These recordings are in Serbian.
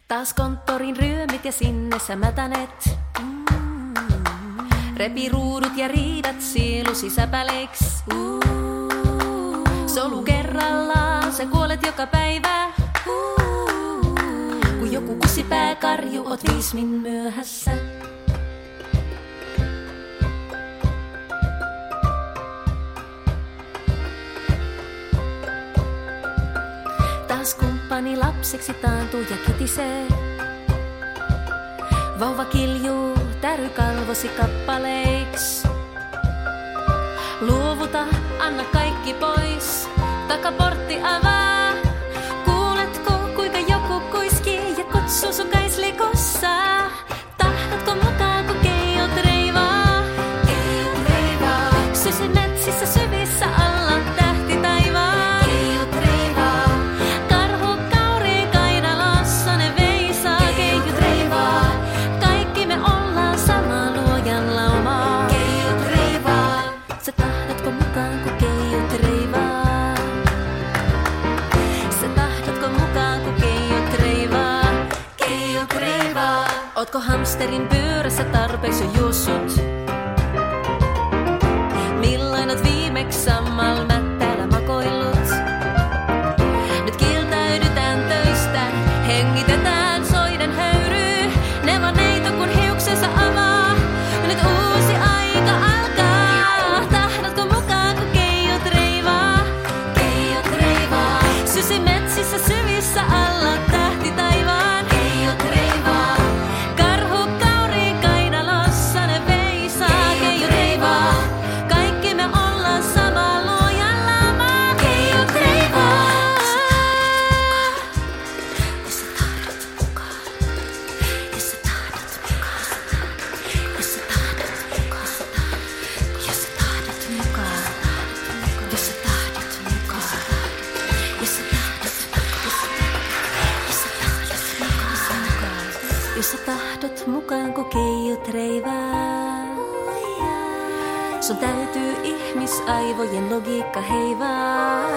Taas konttorin ryömit ja sinne sä mätänet. Repi ruudut ja riidat sielu sisäpäleiks. Solu kerrallaan, sä kuolet joka päivä. Kun joku kusipää karju, oot 5 min myöhässä. Taas kumppani lapseksi taantuu ja kitisee. Vauva kiljuu tärykalvosi kappaleiks. Luovuta, anna kaikki pois, takaportti avaa. Kuuletko kuinka joku kuiskii ja kutsuu sun kaislikossa? Tahdotko mukaan kun keijot reivaa? Keijot reivaa. Sysi metsissä syvissä alla tähti taivaa. Keijot reivaa. Karhu kauri kainalossa ne veisaa. Keijot reivaa. Kaikki me ollaan sama luojan laumaa. Keijot reivaa. Sä tahdotko mukaan kun keijot reivaa? Sä tahdotko mukaan kun keijot reivaa? Keijot reivaa. Ootko hamsterin pyörässä tarpeeksi juossut? Milloin oot viimeksi sammal mättäällä makoillut? Nyt kieltäydytään töistä, hengitetään soiden höyryy. Nevoneito kun hiuksensa avaa, nyt uusi aika alkaa. Tahdotko mukaan kun keijot reivaa? Keijot reivaa. Sysi metsissä syvissä alla tähti taivaan. Keijot reivaa. Karhu kauri kainalossa ne veisaa. Keijot reivaa. Kaikki me ollaan sama luojan laumaa. Keijot reivaa. Jos sä tahdot mukaan. Jos sä tahdot mukaan. Jos sä tahdot mukaan. Jos sä tahdot mukaan. Jos sä tahdot mukaan. Jos sä tahdot mukaan. Jos sä tahdot mukaan kun keijot reivaa. Sun täytyy ihmisaivojen logiikka heivaa.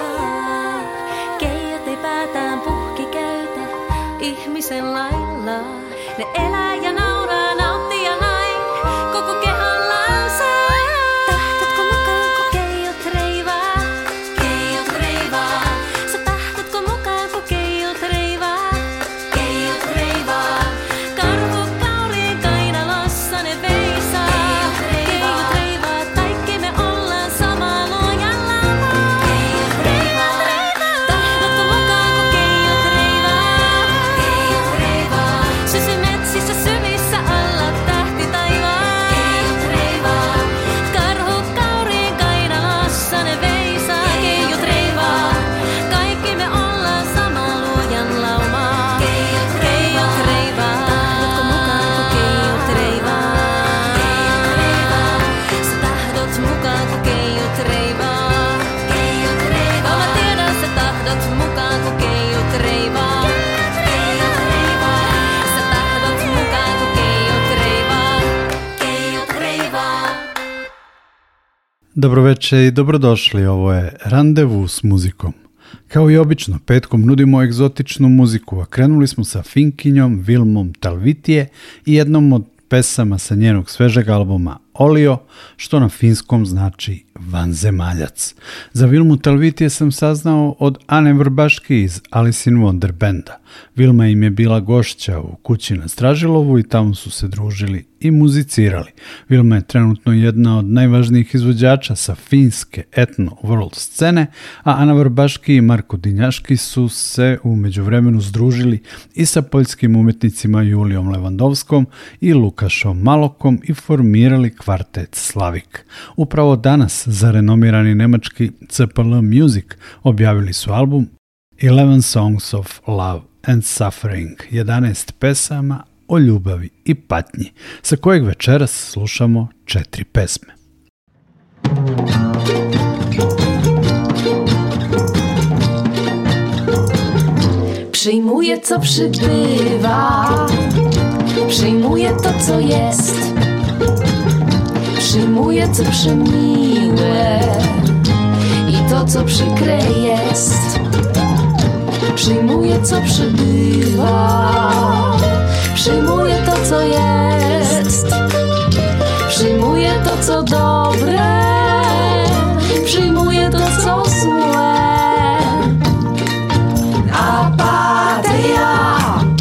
Keijot ei päätään puhki käytä ihmisen lailla. Ne elää ja nauraa, nauttii ja näin koko kehonlansa. Tahdotko mukaan kun keijot reivaa? Keijot reivaa. Sä tahdotko mukaan kun keijot reivaa? Keijot reivaa. Karhu kauri kainalossa ne veisaa. Keijot reivaa. Kaikki me ollaan sama luojan laumaa. Keijot reivaa. Tahdotko mukaan kun keijot reivaa? Keijot reivaa. Sysi metsissä syvissä alla tähti taivaan. Keijot reivaa. Karhu kauri kainalossa ne veisaa. Keijot reivaa. Kaikki me ollaan sama luojan laumaa. Keijot reivaa. Tahdotko mukaan kun keijot reivaa? Keijot reivaa. Sä tahdot mukaan kun keijot reivaa? Keijot reivaa. Mä tiedän sä tahdot mukaan kun keijot reivaa? Keijot reivaa. Sä tahdot mukaan kun keijot reivaa? Keijot reivaa. Dobro večer i dobrodošli, ovo je Randevu s muzikom. Kao i obično, petkom nudimo egzotičnu muziku, a krenuli smo sa Finkinjom Vilmom Talvitije i jednom od pesama sa njenog svežeg albuma Olio, što na finskom znači vanzemaljac. Za Vilmu Talvitije sam saznao od Ane Vrbaški iz Alice in Wonder benda. Vilma im je bila gošća u kući na Stražilovu i tamo su se družili i muzicirali. Vilma je trenutno jedna od najvažnijih izvođača sa finske etno world scene, a Ana Vrbaški i Marko Dinjaški su se u međuvremenu združili i sa poljskim umjetnicima Julijom Levandovskom i Lukašom Malokom i formirali kvartet Slavik. Upravo danas za renomirani nemački CPL Music objavili su album 11 Songs of Love and Suffering, 11 pesama o ljubavi i patnji, sa kojeg večeras slušamo 4 pesme. Przyjmuję, co przybywa, przyjmuję to, co jest, przyjmuję, co przemiłe i to, co przykre jest. Przyjmuję, co przybywa, co jest. Przyjmuję to, co dobre, przyjmuję to, co złe. Apatia.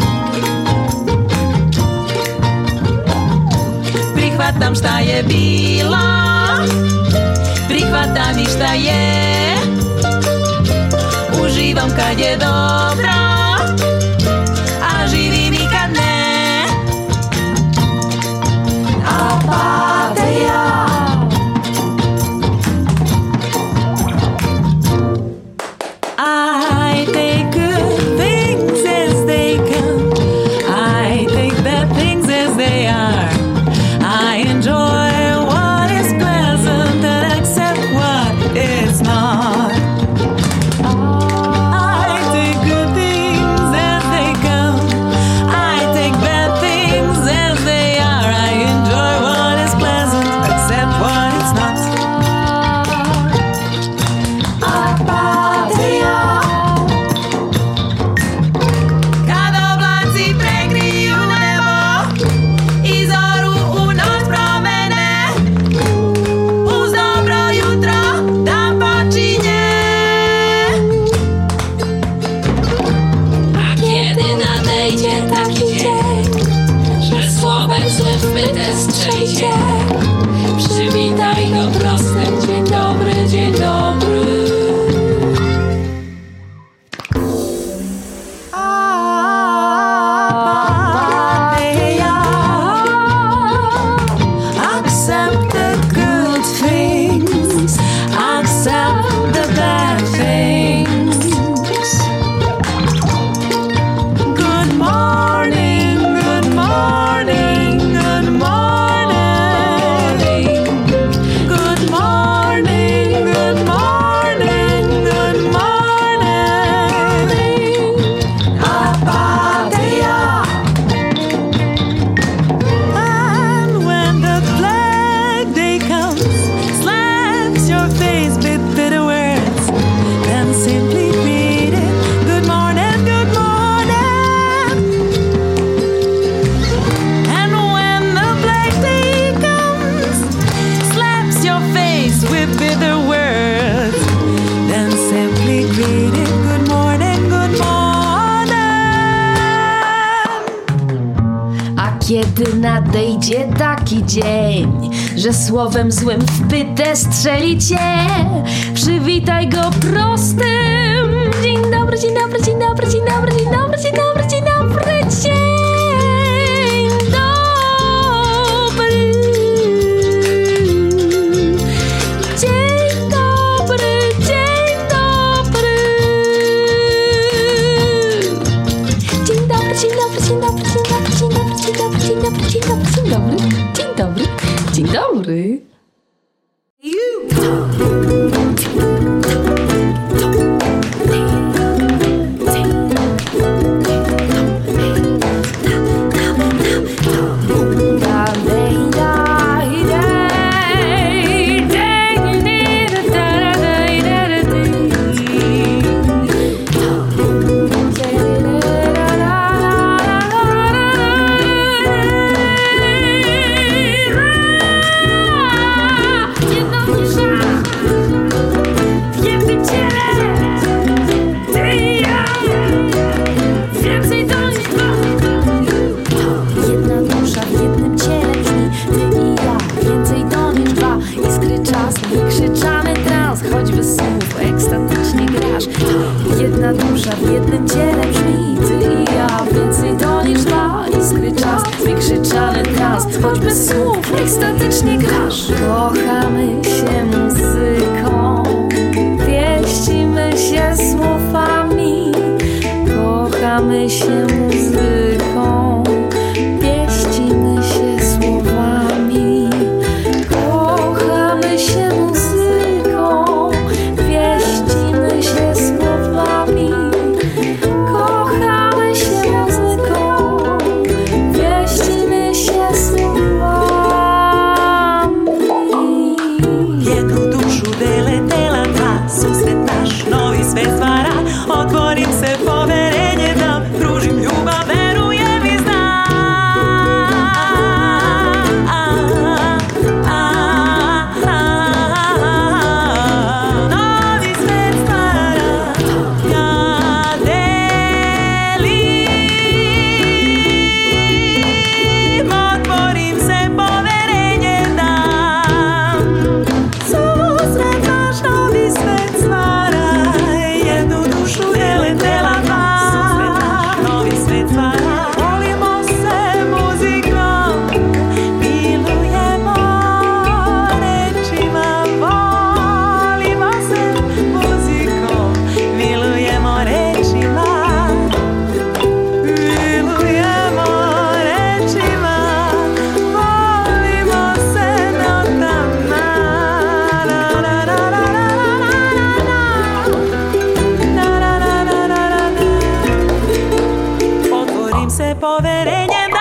Prihvatam šta je bila, prihvatam i šta je. Uživam kad je dobro, a živim i kad ne. Apatia. I take good things as they come, I take bad things as they are. I enjoy what is pleasant and accept what is not. I take good things as they come, I take bad things as they are. I enjoy what is pleasant, accept what is not. Apatia. Kad oblaci prekriju nebo i zoru u noć promene, uz dobro jutro dan počinje. A kiedy nadejdzie taki dzień, że słowem złym wpytę strzelicie, przywitaj go prostym: dzień dobry, dzień dobry. Accept the good things, accept the bad things. Good morning, good morning, good morning. Good morning, good morning, good morning. Apatia. And when the black day comes, slaps your face with bitter words, then simply greet it: good morning, good morning. And when the black day comes, slaps your face with bitter words, then simply greet it: good morning, good morning. A kiedy nadejdzie taki dzień, że słowem złym w pytę strzelicie, przywitaj go prostym: dzień dobry, dzień dobry, dzień dobry, dzień dobry, dzień dobry, dzień dobry, dzień dobry, dzień dobry. Dzień dobry, dzień dobry. Dzień dobry, dzień dobry, dzień dobry, dzień dobry, dzień dobry, dzień dobry, dzień dobry, dzień dobry, dzień dobry, dzień dobry, dzień dobry. Jedna dusza w jednym ciele brzmi, ty i ja, więcej to niż dwa. Iskry czas, wykrzyczany trans, choć bez słów ekstatycznie grasz. Kochamy się muzyką, pieścimy się słowami. Kochamy się muzyką, pieścimy się słowami. Kochamy się muzyką, pieścimy się słowami. Kochamy się muzyką, pieścimy się słowami. poverenjem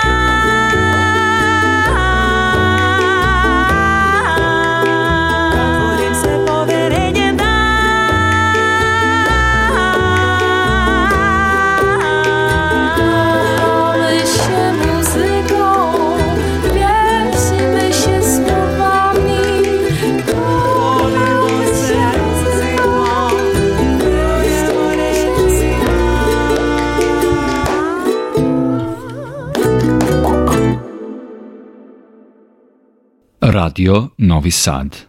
otvorim se poverenjem Kochamy się muzyką, pieśnimy się słowami. Kochamy się muzyką, pieśnimy się Radio Novi Sad.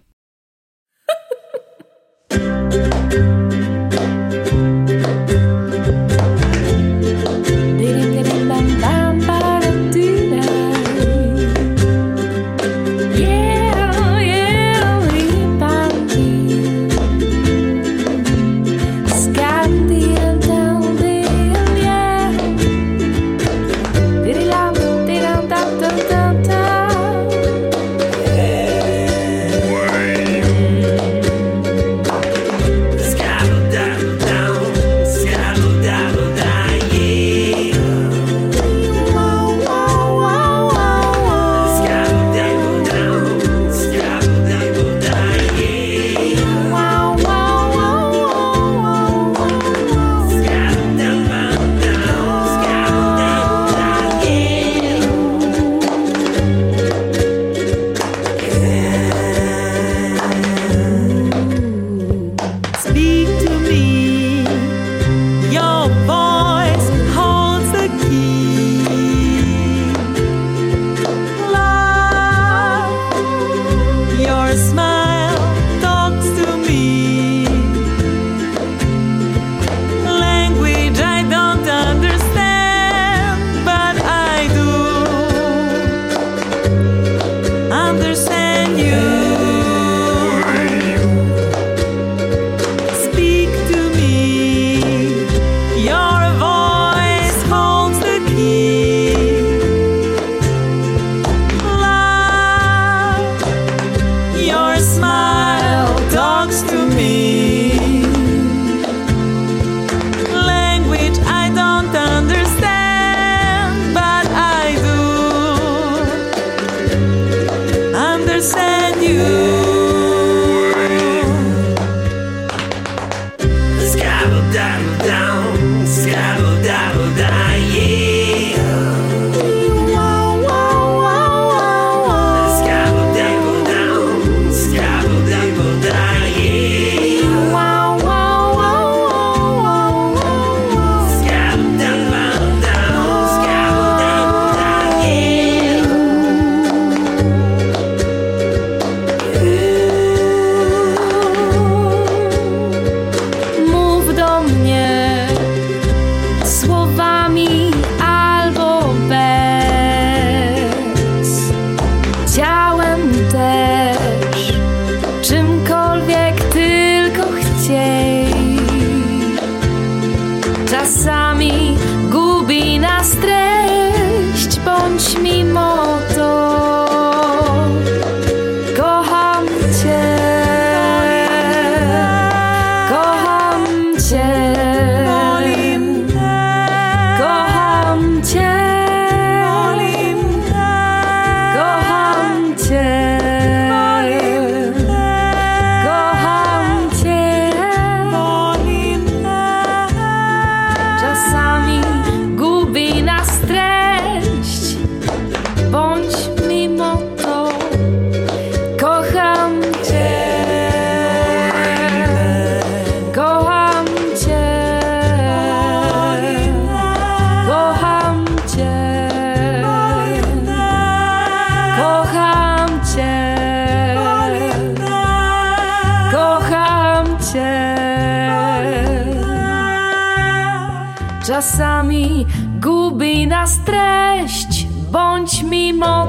Czasami gubi nas treść, bądź mimo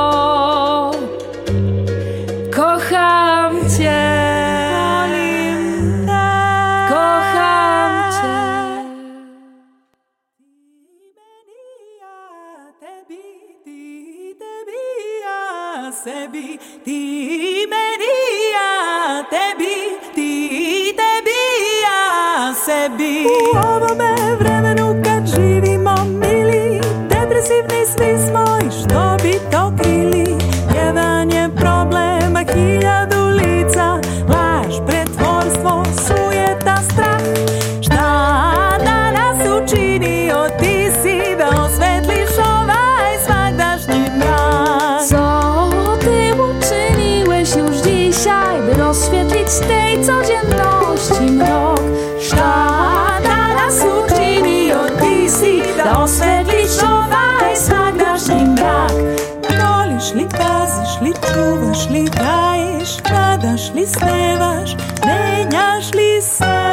to kocham Cię, kocham Cię. U ovome vremenu kad živimo mili, Agresivni svi smo i što bi to krili. Jedan je problem, a 1000 lica. Laž, pretvorstvo, sujeta, strah. Šta da nas učinio ti si da osvetliš ovaj svagdašnji mrak? Co ty uczyniłeś już dzisiaj, by rozświetlić tej codzienności mrok? Šta da nas učinio ti si da osvetliš ovaj svagdašnji mrak? Voliš li, paziš li, čuvaš li, gaješ, nadaš li, snevaš, menjaš li se?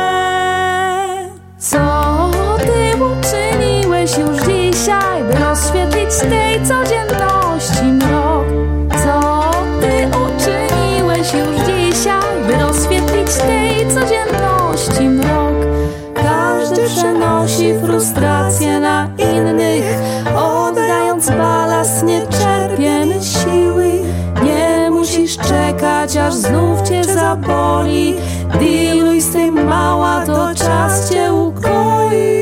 Co ty uczyniłeś już dzisiaj, by rozświetlić tej codzienności mrok? Co ty uczyniłeś już dzisiaj, by rozświetlić tej codzienności mrok? Każdy przenosi frustrację na innych, oddając balast nie czerpiemy siły. Nie musisz czekać, aż znów cię zaboli. Diluj z tym, mała, to czas cię ukoi.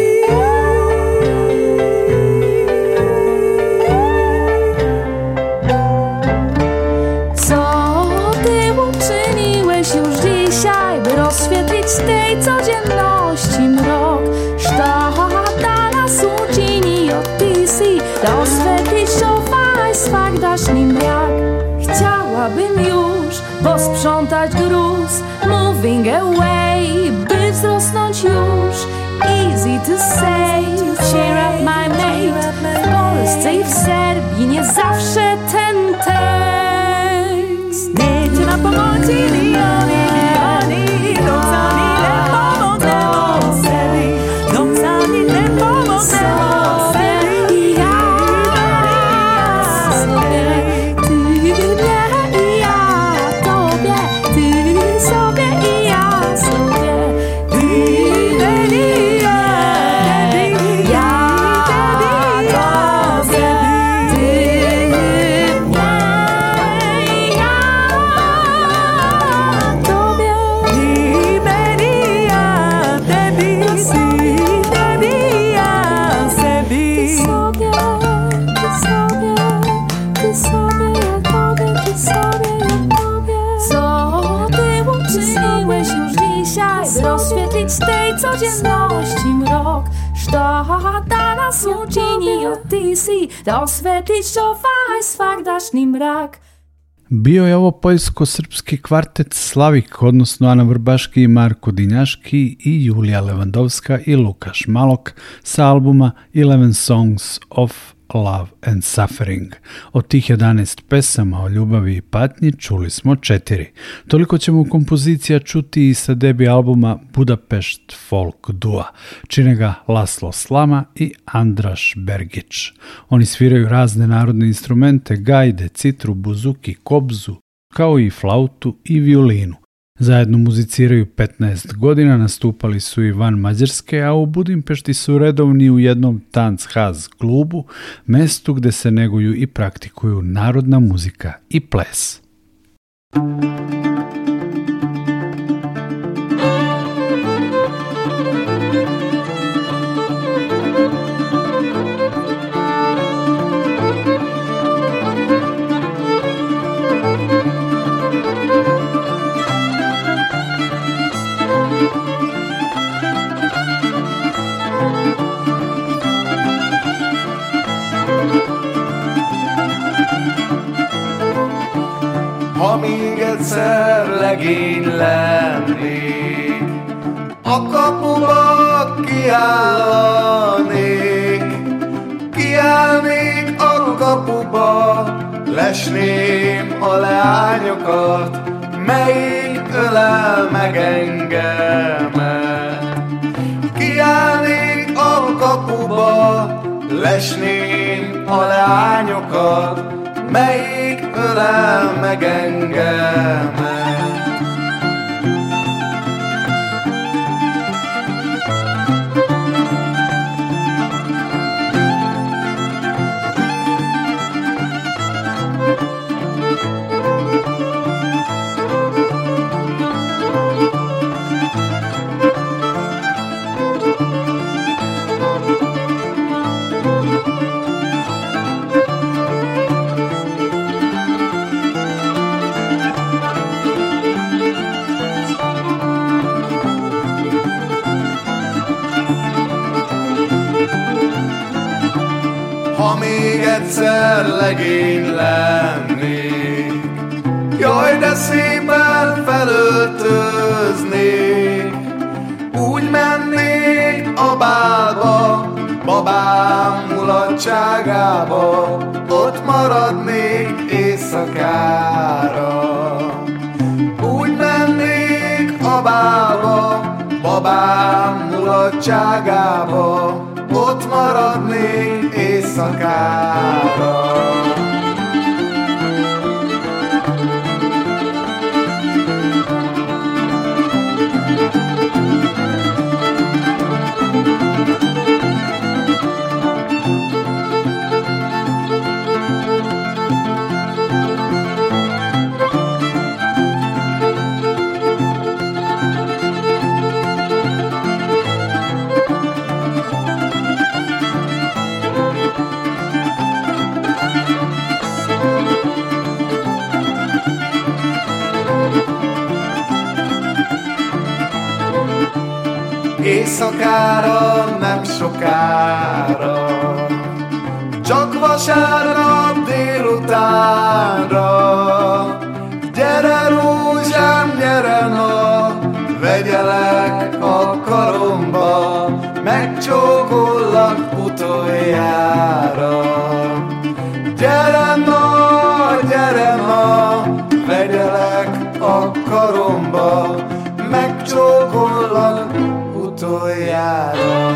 Co ty uczyniłeś już dzisiaj, by rozświetlić tej codzienności mrok? Šta da nas učinio ti si, da osvetliš ovaj svagdašnji mrak? Chciałabym już posprzątać gruz, moving away, by wzrosnąć już. Easy to say, cheer up my mate. W Polsce i w Serbii nie zawsze ten tekst. Nie cię na pomocy ni oni, dok sami ne pomognemo sebi, dok sami ne pomognemo sebi. I ja sobie, ty mnie i ja tobie, ty sobie i ja sobie, ty mnie i ja tobie, ty mnie i ja tobie. Ti meni, ja tebi, si tebi, ja sebi. Ty sobie, ty sobie, ja tobie, ty sobie, ja tobie. Co ty uczyniłeś już dzisiaj, by rozświetlić tej codzienności mrok? Šta da nas učinio ti si, da osvetliš ovaj svagdašnji mrak? Bio je ovo poljsko-srpski kvartet Slavik, odnosno Ana Vrbaški i Marko Dinjaški i Julija Levandovska i Lukaš Malok sa albuma 11 Songs of Love and Suffering. Od tih 11 pesama o ljubavi i patnji čuli smo 4. Toliko ćemo kompozicija čuti i sa debi albuma Budapest Folk Dua. Čine ga Laslo Slama i Andraš Bergić. Oni sviraju razne narodne instrumente, gajde, citru, buzuki, kobzu, kao i flautu i violinu. Zajedno muziciraju 15 godina, nastupali su i van Mađarske, a u Budimpešti su redovni u jednom Tanzhaz klubu, mestu gde se neguju i praktikuju narodna muzika i ples. Ha még egyszer legény lennék, a kapuba kiállnék a kapuba, lesném a leányokat, melyik ölel meg engemet. Kiállnék a kapuba, lesném a leányokat, melyik ölel meg engemet. ha még egyszer legény lennék. Jaj, de szépen felöltöznék, úgy mennék a bálba, babám mulatságába, ott maradnék éjszakára. Úgy mennék a bálba, babám mulatságába, ott maradnék éjszakára. Éjszakára, nem sokára, csak vasárnap délutánra. Gyere rózsám, gyere na, vegyelek a karomba, megcsókollak utoljára. Gyere na, vegyelek a karomba, megcsókollak utoljára.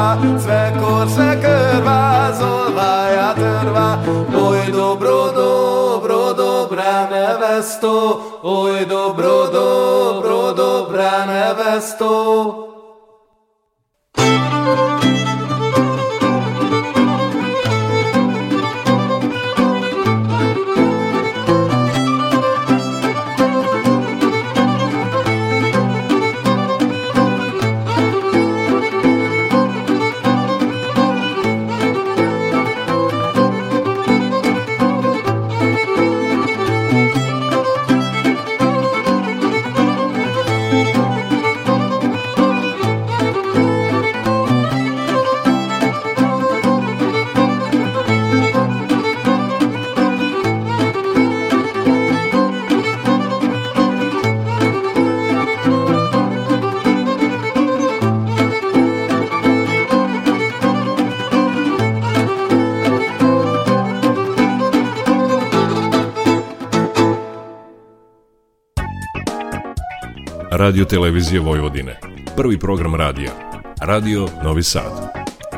trvá, své korse krvá, zolvája trvá. Oj, dobro, dobrá nevesto, oj, dobro, dobrá nevesto. Radio televizije Vojvodine. Prvi program radija. Radio Novi Sad.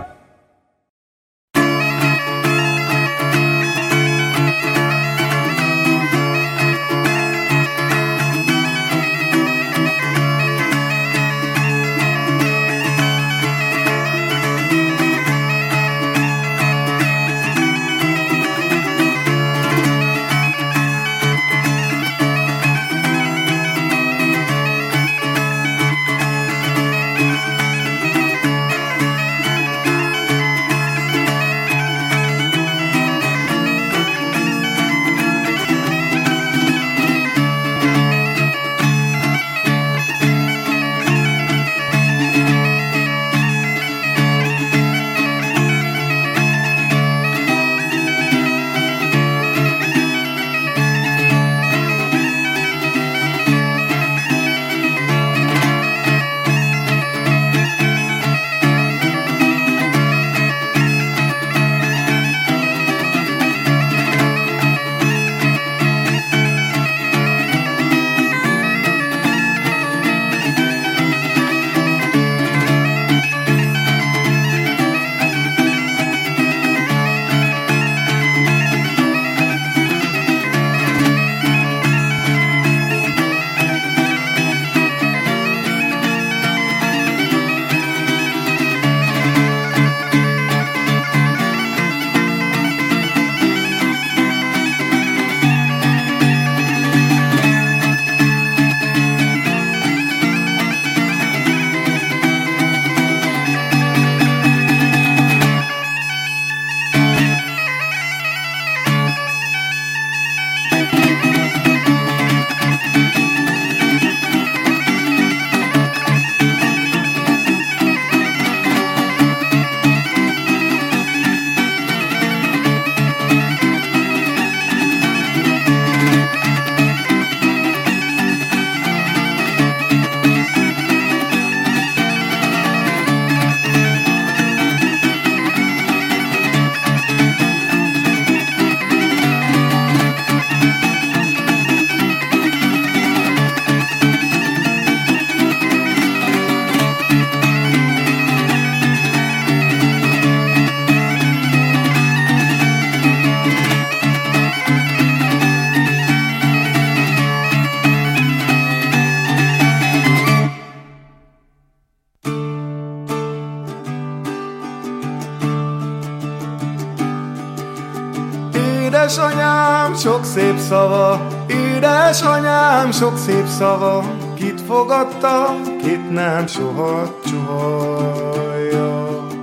Édesanyám, sok szép szava, édesanyám, sok szép szava, kit fogadta, kit nem, soha csuhalja.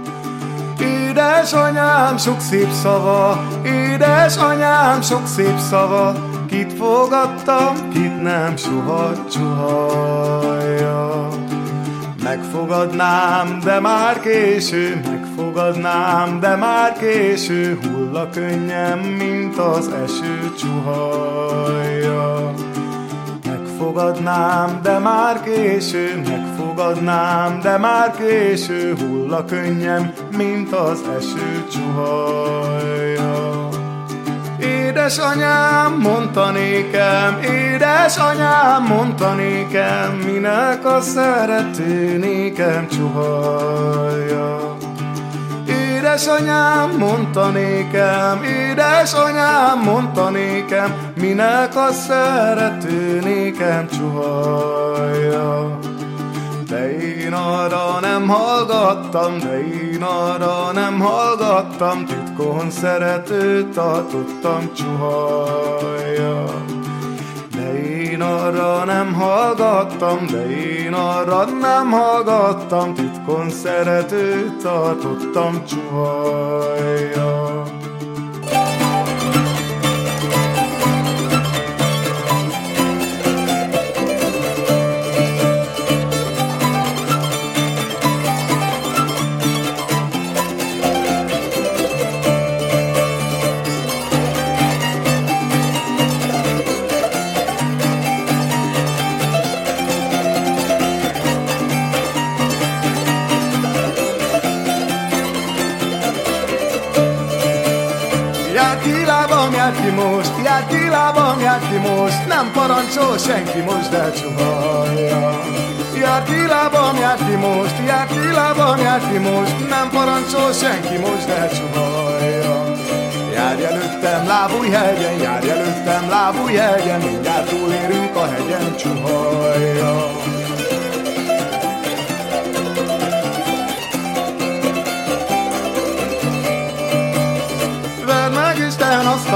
Édesanyám, sok szép szava, édesanyám, sok szép szava, kit fogadta, kit nem, soha csuhalja. Megfogadnám, de már késő, megfogadnám, de már késő, hull a könnyem, mint az eső csuhalja. Megfogadnám, de már késő, megfogadnám, de már késő, hull a könnyem, mint az eső csuhalja. Édesanyám, mondta nékem, édesanyám, mondta nékem, minek a szerető nékem csuhalja. Édesanyám mondta nékem, minek a szerető nékem csuhajja. De én arra nem hallgattam, titkon szeretőt tartottam csuhajja. De én arra nem hallgattam, titkon szeretőt tartottam csuhajja. Járt ki most, nem parancsol senki most, de csuhajja. Járt ki lábam, járt ki most, nem parancsol senki most, de csuhajja. Járj előttem lábújhegyen, mindjárt túlérünk a hegyen, csuhajja. Verd meg Isten azt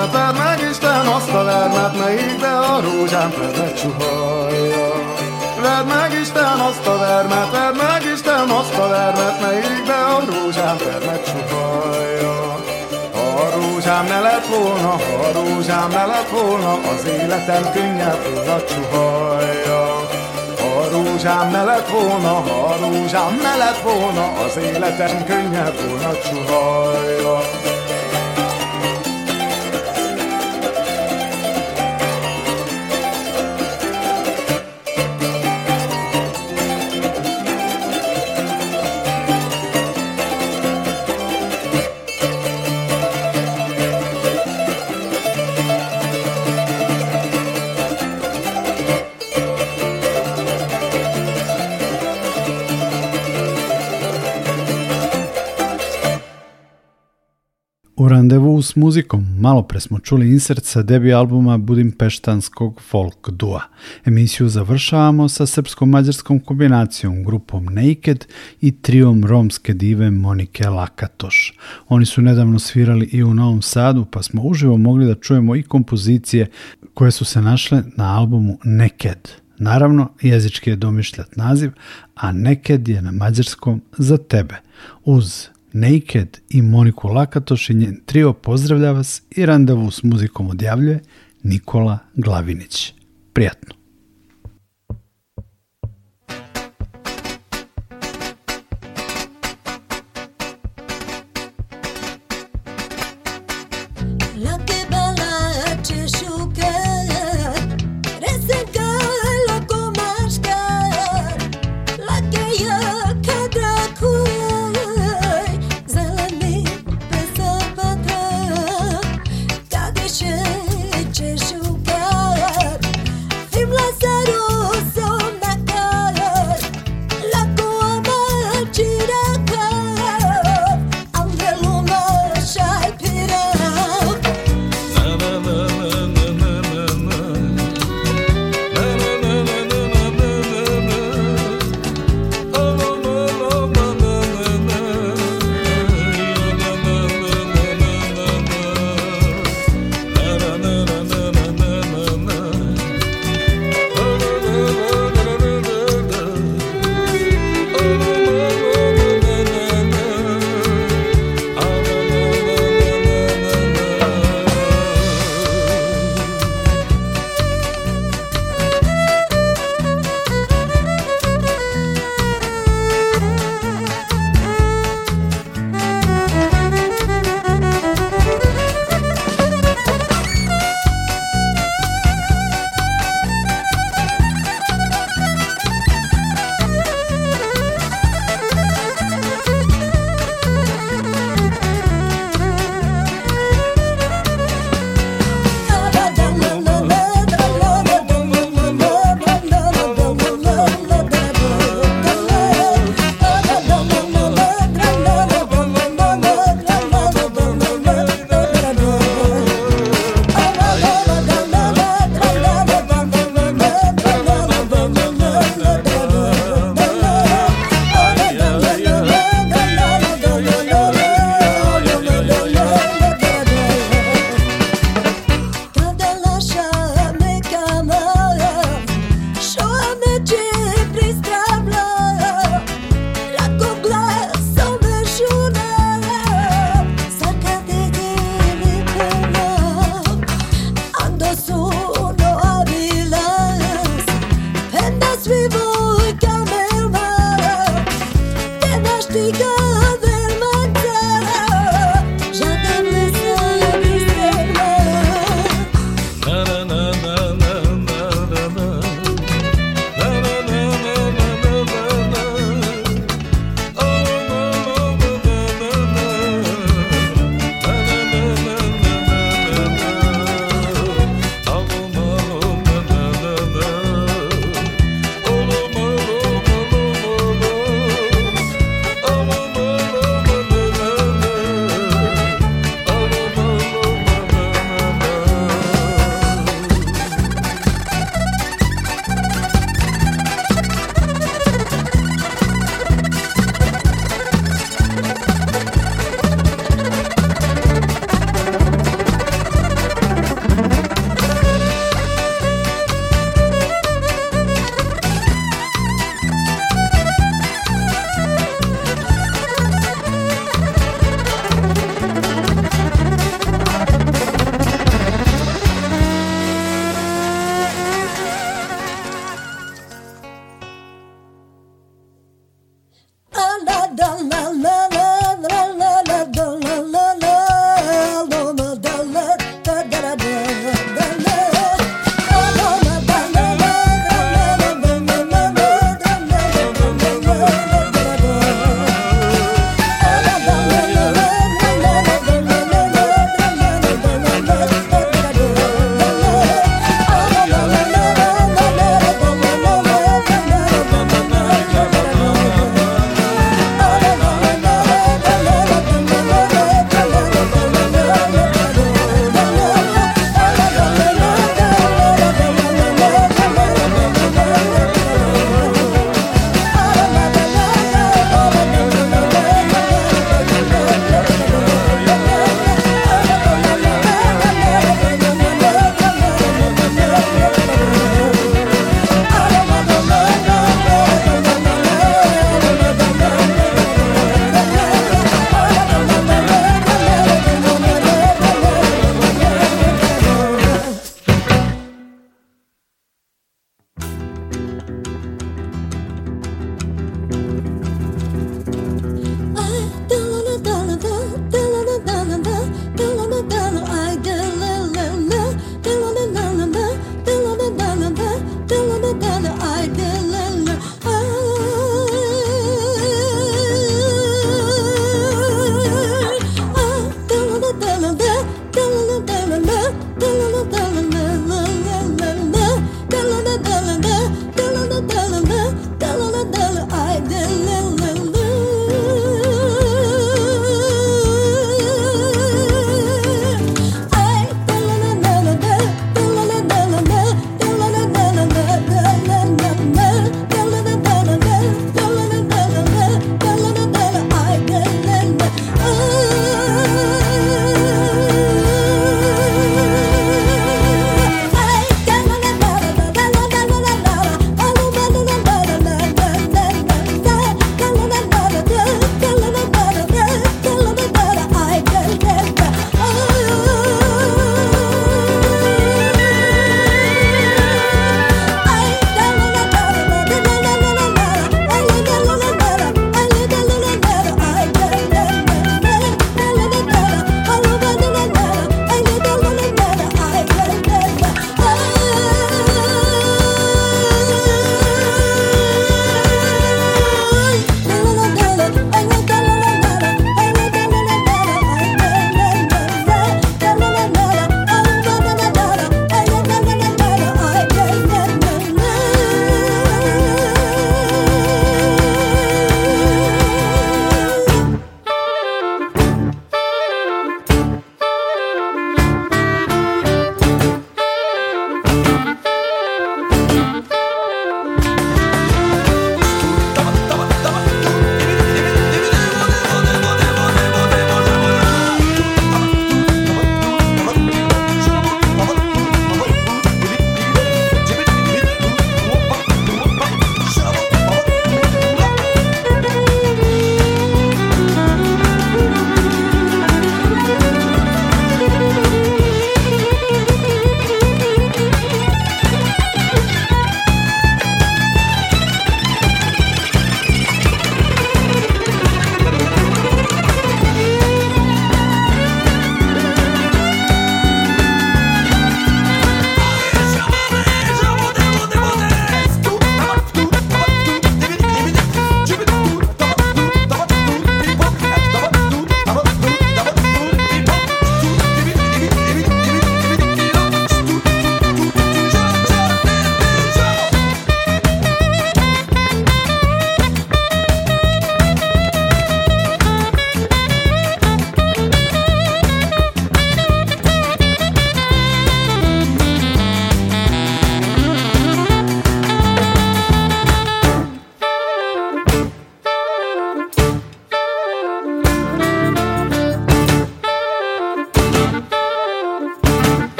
a vermet, ne így be a rózsám, permet csuhajja. Verd meg Isten azt a vermet, ne így be a rózsám, permet csuhajja. Ha a rózsám ne lett volna, az életem könnyebb volna, csuhajja. Ha a rózsám ne lett volna, az életem könnyebb volna, csuhajja. U randevu s muzikom malo pre smo čuli insert sa debi albuma budimpeštanskog folk dua. Emisiju završavamo sa srpsko-mađarskom kombinacijom, grupom Naked i triom romske dive Monike Lakatoš. Oni su nedavno svirali i u Novom Sadu, pa smo uživo mogli da čujemo i kompozicije koje su se našle na albumu Neked. Naravno, jezički je domišljat naziv, a Neked je na mađarskom za tebe. Uz Naked i Moniku Lakatoš i njen trio pozdravlja vas i randevu s muzikom odjavljuje Nikola Glavinić. Prijatno! Film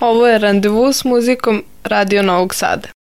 Ovo je Randevu s muzikom Radio Novog Sada.